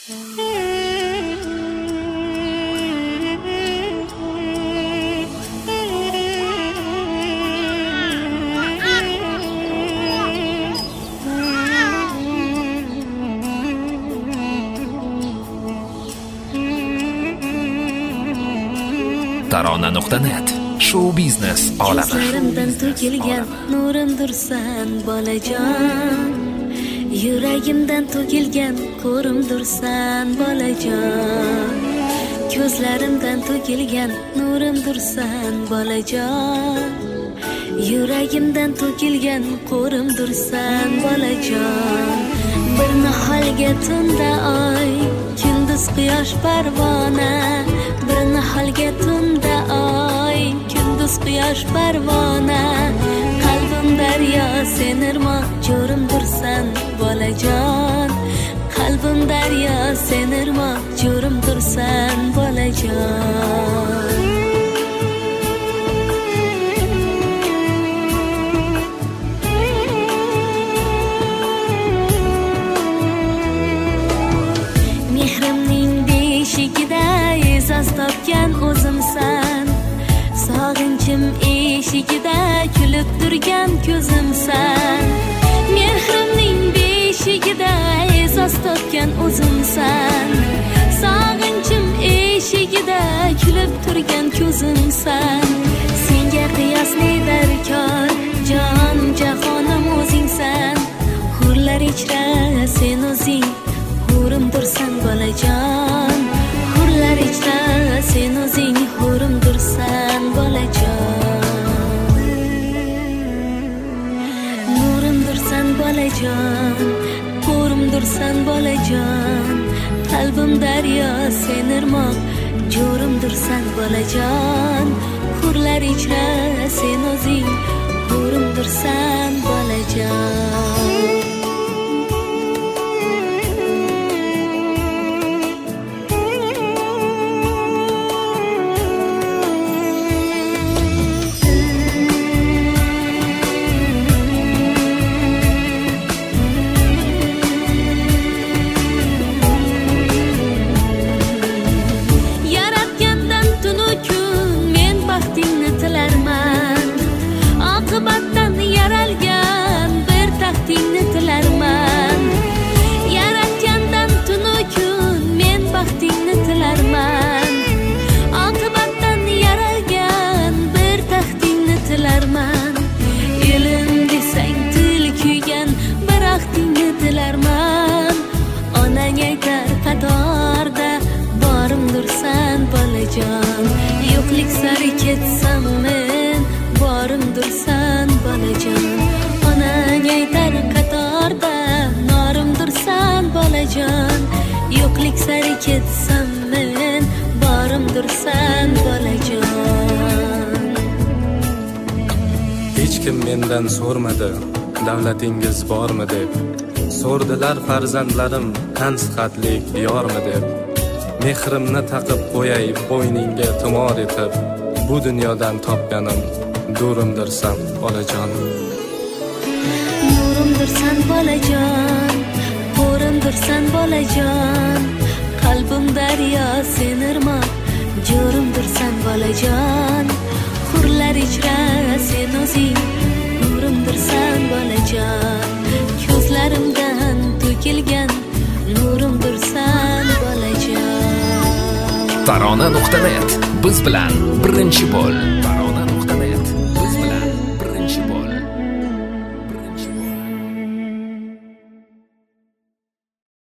Tarona.net Show biznes olami. Ko'zlarimdan to'kilgan nurimdirsan bolajon, yuragimdan to'kilgan ko'rimdirsan bolajon. Ko'zlarimdan to'kilgan nurimdirsan bolajon, yuragimdan to'kilgan ko'rimdirsan bolajon. Bir niholga tunda oy, kunduz quyosh parvona. Bir niholga tunda oy, kunduz quyosh parvona. Qalbim daryo sen irmoq, jo'rimdirsan bolajon. Qalbim daryo sen irmoq, jo'rimdirsan bolajon. Mehrimning beshigida e'zoz topgan o'zimsan. Sog'inchim eshigida kulib turgan ko'zimsan. Mehrimning beshigida e'zoz topgan o'zimsan. Sog'inchim eshigida kulib turgan ko'zimsan. Senga qiyosli darkor, jon jahonim o'zingsan. Hurlar ichra sen o'zing, hurimdirsan bolajon. Hurlar ichra sen o'zing, hurimdirsan bolajon. Nurimdirsan bolajon, hurimdirsan bolajon. Qalbim daryo sen irmoq, jo'rimdirsan bolajon. Hurlar ichra sen o'zing, hurimdirsan bolajon. Oqibatdan yaralgan bir taxtingni tilarman. Yaratgandan tunu kun men baxtingni tilarman. Oqibatdan yaralgan bir taxtingni tilarman. Elim desang til kuygan bir axtingni tilarman. Onang aytar qatorda borimdirsan bolajon. Yo'qlik sari ketsam men borimdirsan bolajon. Onang aytar qatorda norimdirsan bolajon. Yo'qlik sari ketsam men borimdirsan bolajon. Hech kim mendan so'rmadi davlatingiz bormi deb. So'rdilar farzandlarim tansihatlik diyormi deb. Mehrimni taqib qo'yay bo'yningga tumor etib. Bu dunyodan topganim nurimdirsan bolajon. Nurimdirsan bolajon, hurimdirsan bolajon. Qalbim daryo sen irmoq, jo'rimdirsan bolajon. Hurlar ichra sen o'zing, nurimdirsan bolajon. Ko'zlarimdan to'kilgan nurimdirsan bolajon. Tarona.net Biz bilan birinchi bo'l.